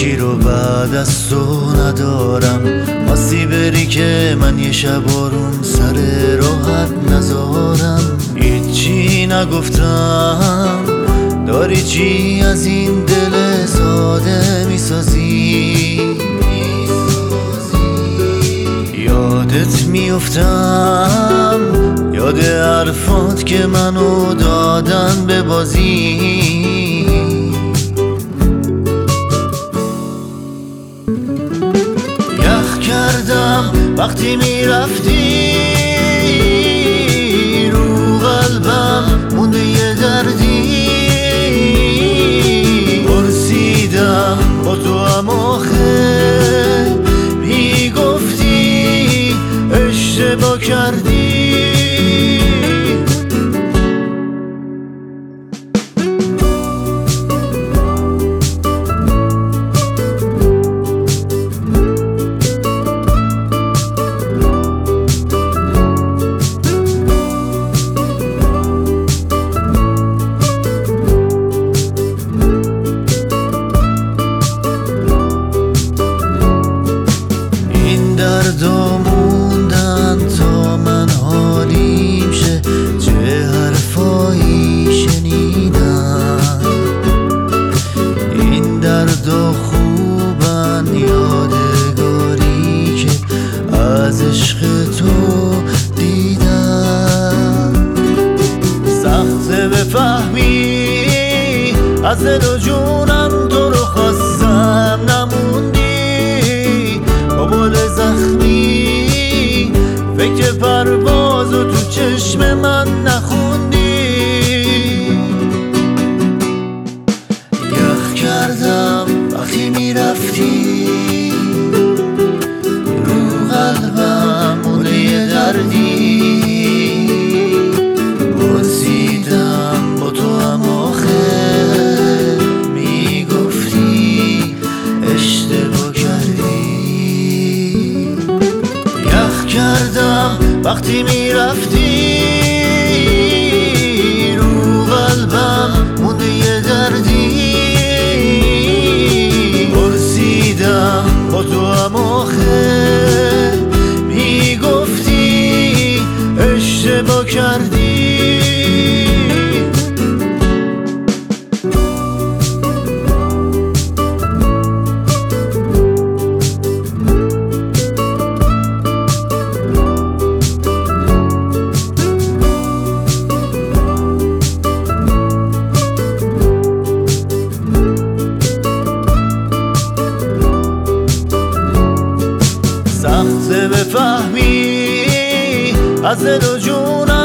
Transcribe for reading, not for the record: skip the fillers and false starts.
هیچی رو بعد از تو ندارم. خواستی بری که من یه شب آروم سر راحت نذارم. هیچی نگفتم، داری چی از این دل ساده میسازی؟ یادت میفتم، یاد حرفات که منو دادن به بازی. یخ کردم وقتی میرفتی، رو قلبم مونده یه دردی. پرسیدم با تو هم آخه، میگفتی اشتباه کردی. دردا موندن تا من حالیم شه، چه حرفایی شنیدن. این دردا خوبن، یادگاری که از عشق تو دیدن. سخته بفهمی از دل و جونم تو رو خواستم، نموندی بابل زخمی. فکر پروازو تو چشم من نخوندی. یخ کردم وقتی میرفتی، رو قلبم مونده یه دردی. پرسیدم با تو هم آخه، میگفتی اشتباه کردی. یخ کردم وقتی میرفتی، رو قلبم مونده یه دردی. پرسیدم با تو هم آخه، میگفتی اشتباه کردی. سخته بفهمی از دل و جونم